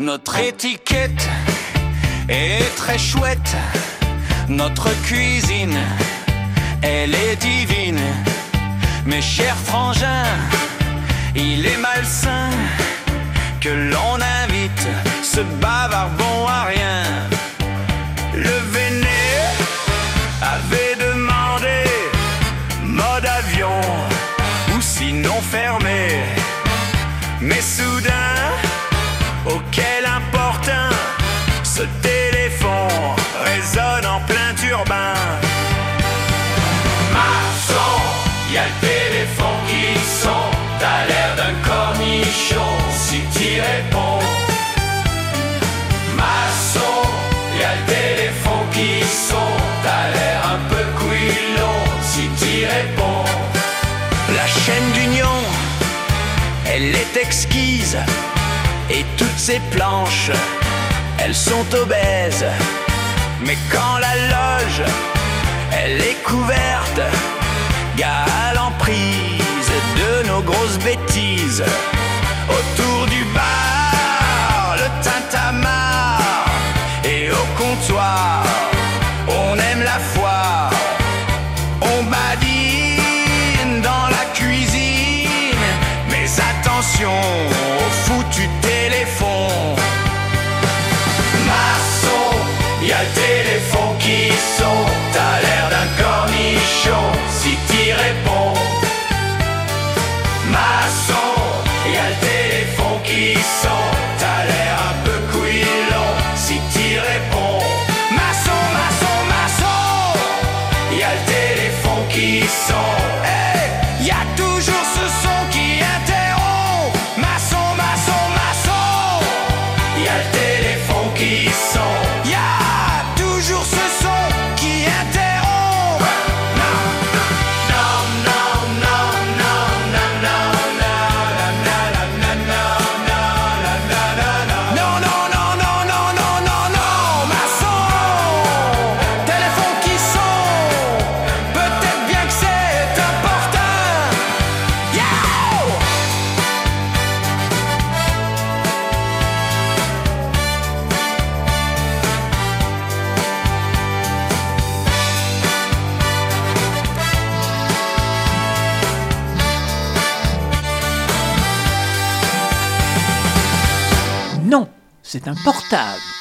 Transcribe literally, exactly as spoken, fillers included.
Notre étiquette est très chouette. Notre cuisine, elle est divine. Mes chers frangins, il est malsain que l'on invite ce bavard bon à rien. Le Véné avait demandé mode avion ou sinon fermé. Mais soudain, auquel importun, ce téléphone résonne en plein turbin. Maçon, y a le téléphone qui sonne, t'as l'air d'un cornichon si t'y réponds. Maçon, y a le téléphone qui sonne, t'as l'air un peu couillon si t'y réponds. La chaîne d'union, elle est exquise, et toutes ces planches, elles sont obèses. Mais quand la loge, elle est couverte, gare l'emprise de nos grosses bêtises. Autour du bar, le tintamarre, et au comptoir, on aime la foire. On badine dans la cuisine, mais attention au foutu téléphone. Maçon, y a le téléphone qui sonne, t'as l'air d'un cornichon si t'y réponds. Maçon, y a le téléphone qui sonne, t'as l'air un peu couillon si t'y réponds. Maçon, maçon, maçon, y a le téléphone qui sonne. Hey, y a toujours ce son qui interrompt. Maçon, maçon, maçon, y a le téléphone qui sonne. Y a toujours ce son qui interrompt. Non, non, non, non, non, non, non, non, non, non, non, non, non, non, maçon, téléphone qui sonne, peut-être bien que c'est important. Yo! Non, c'est un portable.